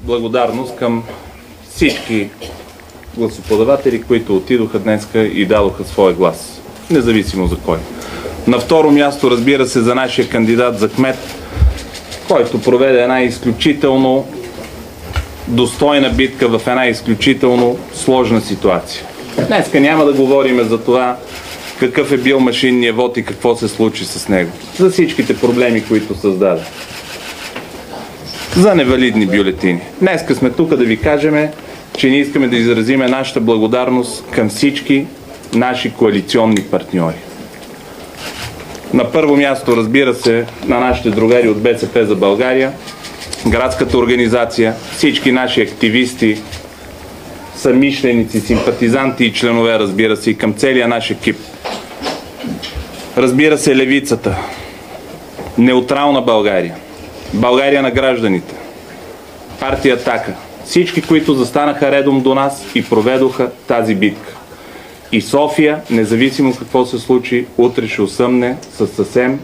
благодарност към всички гласоподаватели, които отидоха днеска и дадоха своя глас, независимо за кой. На второ място, разбира се, за нашия кандидат за кмет, който проведе една изключително достойна битка в една изключително сложна ситуация. Днеска няма да говорим за това какъв е бил машинният вод и какво се случи с него. За всичките проблеми, които създаде. За невалидни бюлетини. Днеска сме тук да ви кажем, че ние искаме да изразим нашата благодарност към всички наши коалиционни партньори. На първо място, разбира се, на нашите другари от БСП за България, градската организация, всички наши активисти, съмишленици, симпатизанти и членове, разбира се, и към целия наш екип. Разбира се, левицата, неутрална България, България на гражданите, партия Атака, всички, които застанаха редом до нас и проведоха тази битка. И София, независимо какво се случи, утре ще осъмне със съвсем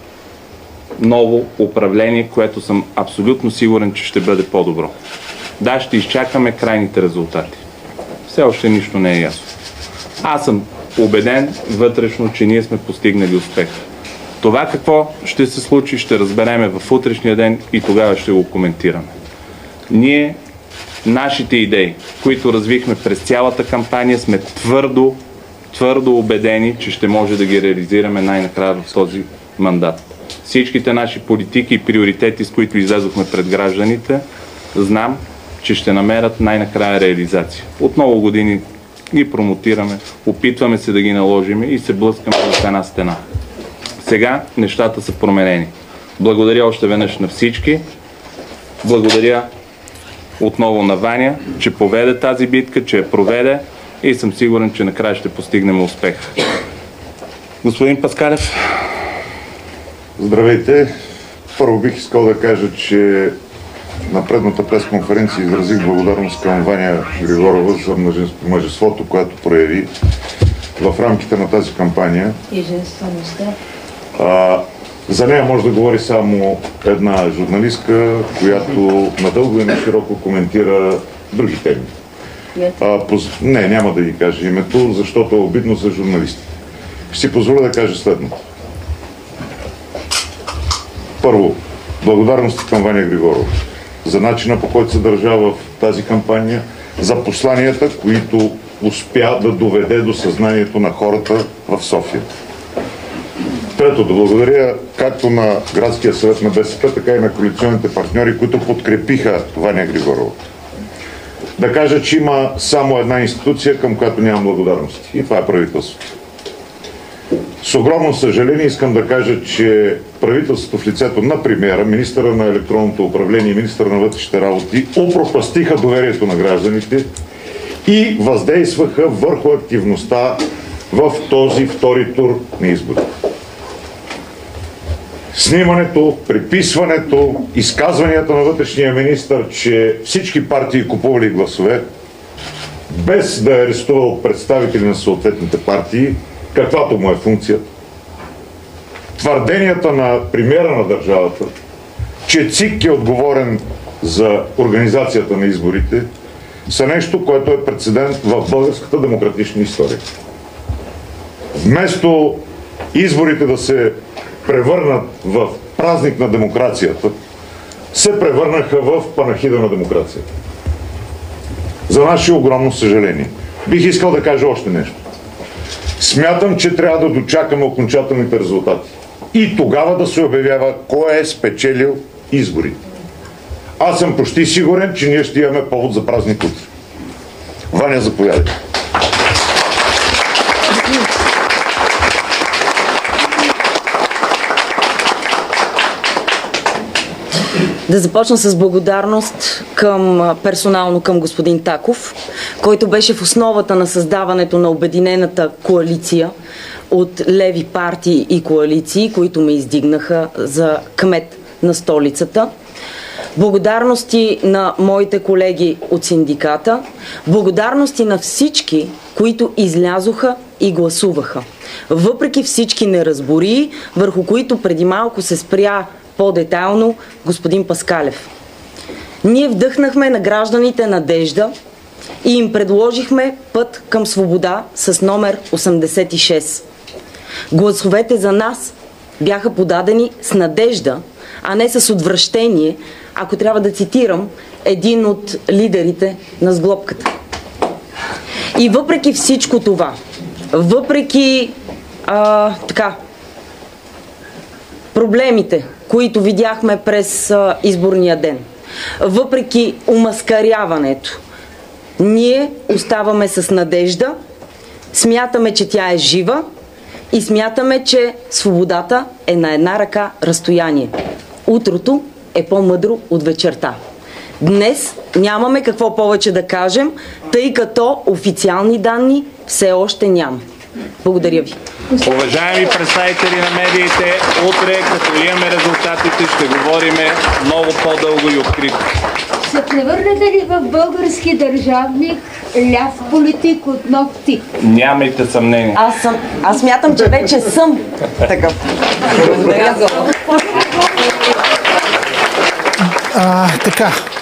ново управление, което съм абсолютно сигурен, че ще бъде по-добро. Да, ще изчакаме крайните резултати. Все още нищо не е ясно. Аз съм убеден вътрешно, че ние сме постигнали успех. Това какво ще се случи, ще разбереме в утрешния ден и тогава ще го коментираме. Ние, нашите идеи, които развихме през цялата кампания, сме твърдо убедени, че ще може да ги реализираме най-накрая в този мандат. Всичките наши политики и приоритети, с които излезохме пред гражданите, знам, че ще намерят най-накрая реализация. От много години ги промотираме, опитваме се да ги наложим и се блъскаме в една стена. Сега нещата са променени. Благодаря още веднъж на всички. Благодаря отново на Ваня, че поведе тази битка, че я проведе и съм сигурен, че накрая ще постигнем успех. Господин Паскалев. Здравейте! Първо бих искал да кажа, че на предната пресконференция изразих благодарност към Ваня Григорова за мъжеството, което прояви в рамките на тази кампания. И женствеността. За нея може да говори само една журналистка, която надълго и на широко коментира други теми. Не, няма да ги кажа името, защото е обидно за журналистите. Ще си позволя да кажа следното. Първо, благодарност към Ваня Григорова за начина, по който се държа в тази кампания, за посланията, които успя да доведе до съзнанието на хората в София. Трето, да благодаря както на Градския съвет на БСП, така и на коалиционните партньори, които подкрепиха Ваня Григорова. Да кажа, че има само една институция, към която нямам благодарности. И това е правителството. С огромно съжаление искам да кажа, че правителството в лицето на премиера, министъра на електронното управление и министъра на вътрешните работи опропастиха доверието на гражданите и въздействаха върху активността в този втори тур на избори. Снимането, приписването, изказванията на вътрешния министър, че всички партии купували гласове, без да е арестувал представители на съответните партии, каквато му е функцията. Твърденията на премиера на държавата, че ЦИК е отговорен за организацията на изборите, са нещо, което е прецедент в българската демократична история. Вместо изборите да се превърнат в празник на демокрацията, се превърнаха в панахида на демокрацията. За наше огромно съжаление. Бих искал да кажа още нещо. Смятам, че трябва да дочакаме окончателните резултати. И тогава да се обявява кой е спечелил изборите. Аз съм почти сигурен, че ние ще имаме повод за празник утре. Ваня, заповядай. Да започна с благодарност персонално към господин Таков, който беше в основата на създаването на обединената коалиция от леви партии и коалиции, които ме издигнаха за кмет на столицата. Благодарности на моите колеги от синдиката, благодарности на всички, които излязоха и гласуваха. Въпреки всички неразбории, върху които преди малко се спря по-детайлно господин Паскалев. Ние вдъхнахме на гражданите надежда и им предложихме път към свобода с номер 86. Гласовете за нас бяха подадени с надежда, а не с отвращение, ако трябва да цитирам един от лидерите на сглобката. И въпреки всичко това, въпреки проблемите, които видяхме през изборния ден, въпреки омаскаряването, ние оставаме с надежда, смятаме, че тя е жива и смятаме, че свободата е на една ръка разстояние. Утрото е по-мъдро от вечерта. Днес нямаме какво повече да кажем, тъй като официални данни все още няма. Благодаря ви. Уважаеми представители на медиите, утре, като имаме резултатите, ще говорим много по-дълго и открито. Ще превърнете ли в български държавник ляв политик от нов тип? Нямайте съмнение. Аз смятам, че вече съм такъв. Благодаря за Така.